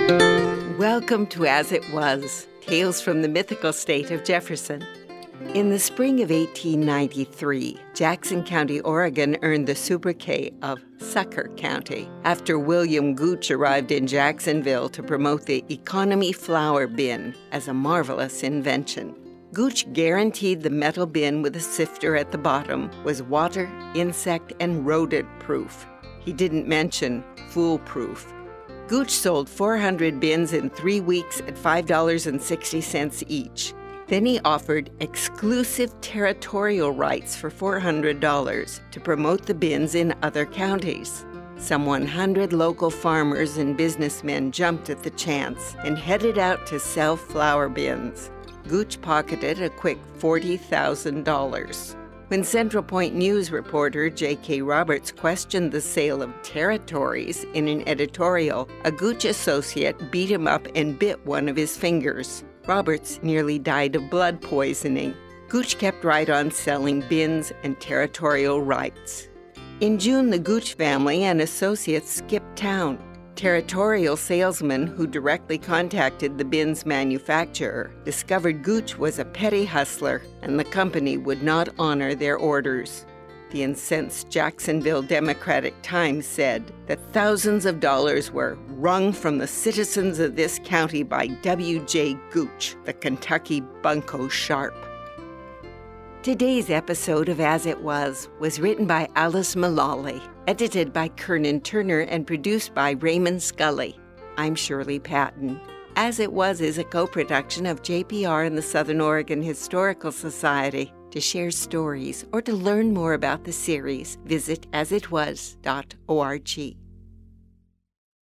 Welcome to As It Was, Tales from the Mythical State of Jefferson. In the spring of 1893, Jackson County, Oregon earned the sobriquet of Sucker County after William Gooch arrived in Jacksonville to promote the economy flour bin as a marvelous invention. Gooch guaranteed the metal bin with a sifter at the bottom was water, insect, and rodent-proof. He didn't mention foolproof. Gooch sold 400 bins in 3 weeks at $5.60 each. Then he offered exclusive territorial rights for $400 to promote the bins in other counties. Some 100 local farmers and businessmen jumped at the chance and headed out to sell flour bins. Gooch pocketed a quick $40,000. When Central Point News reporter J.K. Roberts questioned the sale of territories in an editorial, a Gooch associate beat him up and bit one of his fingers. Roberts nearly died of blood poisoning. Gooch kept right on selling bins and territorial rights. In June, the Gooch family and associates skipped town. Territorial salesmen who directly contacted the bin's manufacturer discovered Gooch was a petty hustler and the company would not honor their orders. The incensed Jacksonville Democratic Times said that thousands of dollars were wrung from the citizens of this county by W.J. Gooch, the Kentucky bunco sharp. Today's episode of As It Was written by Alice Mullally, edited by Kernan Turner, and produced by Raymond Scully. I'm Shirley Patton. As It Was is a co-production of JPR and the Southern Oregon Historical Society. To share stories or to learn more about the series, visit asitwas.org.